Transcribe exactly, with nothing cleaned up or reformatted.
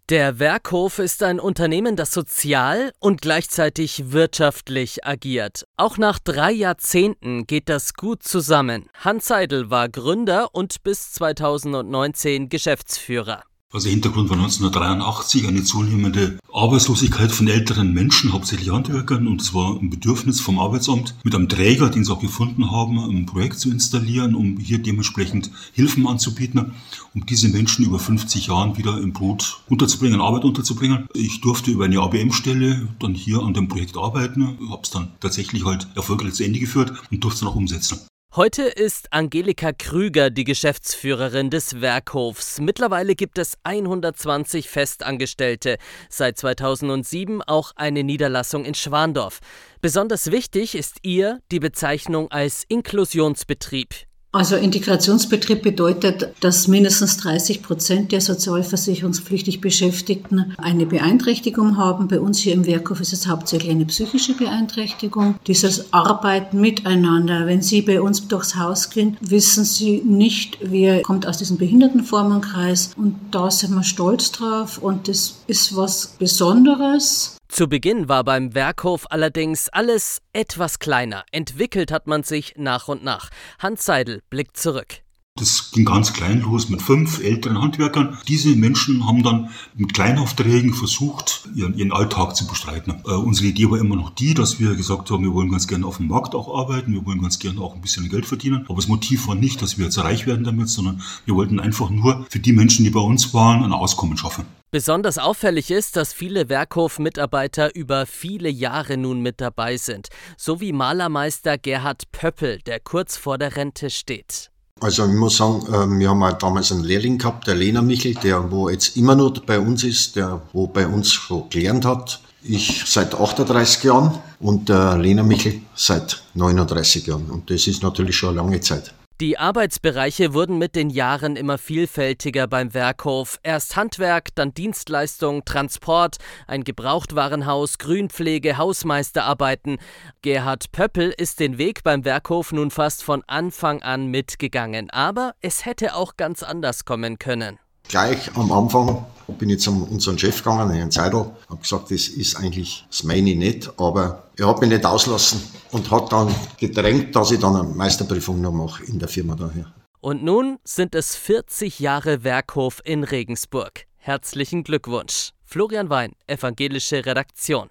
Der Werkhof ist ein Unternehmen, das sozial und gleichzeitig wirtschaftlich agiert. Auch nach drei Jahrzehnten geht das gut zusammen. Hans Seidel war Gründer und bis zweitausendneunzehn Geschäftsführer. Also Hintergrund war neunzehnhundertdreiundachtzig eine zunehmende Arbeitslosigkeit von älteren Menschen, hauptsächlich Handwerkern, und es war ein Bedürfnis vom Arbeitsamt, mit einem Träger, den sie auch gefunden haben, ein Projekt zu installieren, um hier dementsprechend Hilfen anzubieten, um diese Menschen über fünfzig Jahren wieder im Brot unterzubringen, Arbeit unterzubringen. Ich durfte über eine A B M-Stelle dann hier an dem Projekt arbeiten, habe es dann tatsächlich halt erfolgreich zu Ende geführt und durfte es dann auch umsetzen. Heute ist Angelika Krüger die Geschäftsführerin des Werkhofs. Mittlerweile gibt es hundertzwanzig Festangestellte. Seit zweitausendsieben auch eine Niederlassung in Schwandorf. Besonders wichtig ist ihr die Bezeichnung als Inklusionsbetrieb. Also Integrationsbetrieb bedeutet, dass mindestens dreißig Prozent der sozialversicherungspflichtig Beschäftigten eine Beeinträchtigung haben. Bei uns hier im Werkhof ist es hauptsächlich eine psychische Beeinträchtigung. Dieses Arbeiten miteinander. Wenn Sie bei uns durchs Haus gehen, wissen Sie nicht, wer kommt aus diesem Behindertenformenkreis. Und da sind wir stolz drauf und das ist was Besonderes. Zu Beginn war beim Werkhof allerdings alles etwas kleiner. Entwickelt hat man sich nach und nach. Hans Seidel blickt zurück. Das ging ganz klein los mit fünf älteren Handwerkern. Diese Menschen haben dann mit Kleinaufträgen versucht, ihren, ihren Alltag zu bestreiten. Äh, unsere Idee war immer noch die, dass wir gesagt haben, wir wollen ganz gerne auf dem Markt auch arbeiten, wir wollen ganz gerne auch ein bisschen Geld verdienen. Aber das Motiv war nicht, dass wir jetzt reich werden damit, sondern wir wollten einfach nur für die Menschen, die bei uns waren, ein Auskommen schaffen. Besonders auffällig ist, dass viele Werkhof-Mitarbeiter über viele Jahre nun mit dabei sind. So wie Malermeister Gerhard Pöppel, der kurz vor der Rente steht. Also ich muss sagen, wir haben auch damals einen Lehrling gehabt, der Lena Michel, der wo jetzt immer noch bei uns ist, der wo bei uns schon gelernt hat. Ich seit achtunddreißig Jahren und der Lena Michel seit neununddreißig Jahren. Und das ist natürlich schon eine lange Zeit. Die Arbeitsbereiche wurden mit den Jahren immer vielfältiger beim Werkhof. Erst Handwerk, dann Dienstleistung, Transport, ein Gebrauchtwarenhaus, Grünpflege, Hausmeisterarbeiten. Gerhard Pöppel ist den Weg beim Werkhof nun fast von Anfang an mitgegangen. Aber es hätte auch ganz anders kommen können. Gleich am Anfang bin ich zu unserem Chef gegangen, Herrn Seidel, habe gesagt, das ist eigentlich das meine nicht, aber er hat mich nicht auslassen und hat dann gedrängt, dass ich dann eine Meisterprüfung noch mache in der Firma daher. Und nun sind es vierzig Jahre Werkhof in Regensburg. Herzlichen Glückwunsch. Florian Wein, Evangelische Redaktion.